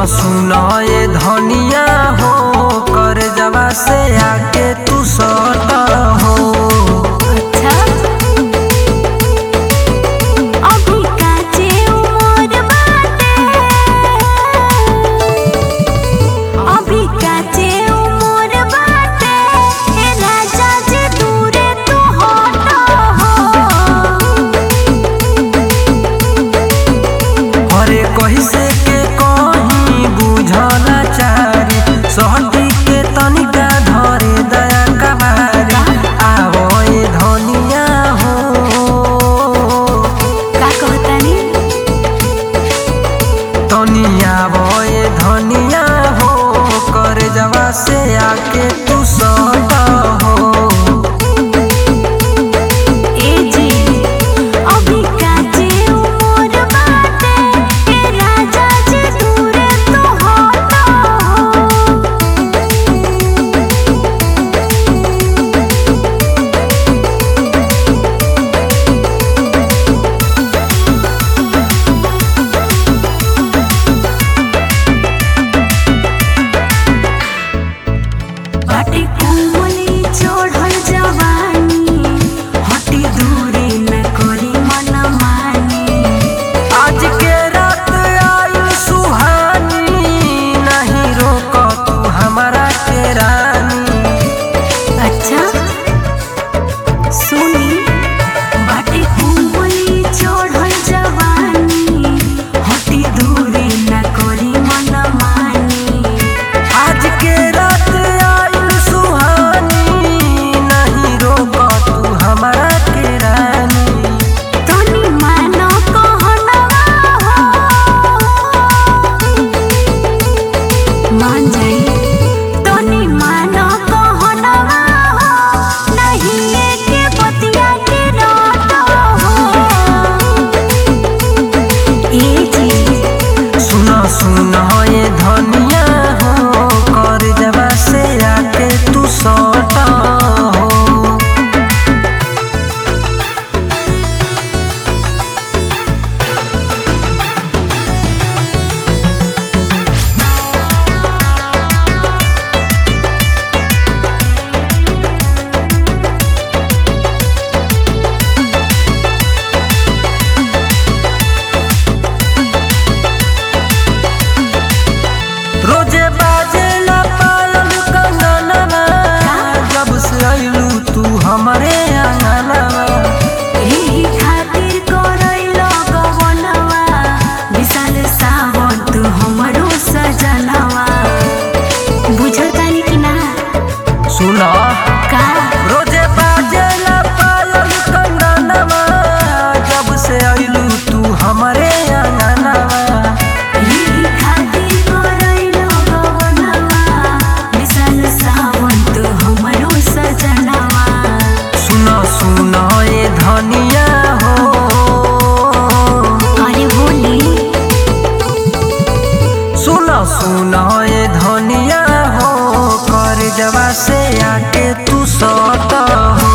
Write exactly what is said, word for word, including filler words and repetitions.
सुनो ये धनिया हो कर जवा से आके तू सट हो। अच्छा अभी काचे उमर बाटे, अभी काचे उमर बाटे, ए राजा जे दूरे तू हट हो। अरे कहीं से के कहीं बुझला चारी सहटी के तनिका धरे दया कबारी आवो ये धनिया हो। का कहतानी तनिया आवो ये धनिया हो कर जवा से आके तू सट हो। ए जी अभी काचे उमर बाटे, ए राजा जे दूरे तू हट हो। बाटे कोमली चढ़ल जवानी, हटी दूरी न करी मन मानी। आज के रात आई सुहानी नहीं रोक तू हमारा के रानी। अच्छा सुनी बाटे कोमली चढ़ल जवानी, हटी दूरी न करी मन मानी। आज के रात आई सुहानी नहीं रोक तू हमारा के रानी। तनी मानो कहनवा हो, मान जाई तनी मानो कहनवा हो, नहीं एके बतिया के रट हो। ए जी सुनो सुनो ये धनिया हो कर जवा से आके तू सट हो। रोजे बाजे ला पायल कंगनवा जब से आइलू तू हमारे आंगनवा। एही खातिर करैलो गवनवा, विशाल सावन तू हमरो सजनवा। बुझतानी कि ना सुनो का रोजे बाजे ला पायल कंगनवा जब से आइलू तू हमारे आंगनवा। एही खातिर करैलो गवनवा, विशाल सावन तू हमरो सजनवा। सुनो सुनो ये धनिया हो अरे बोली सुनो सुनो ये धनिया हो कर जवा से आके तू सट हो।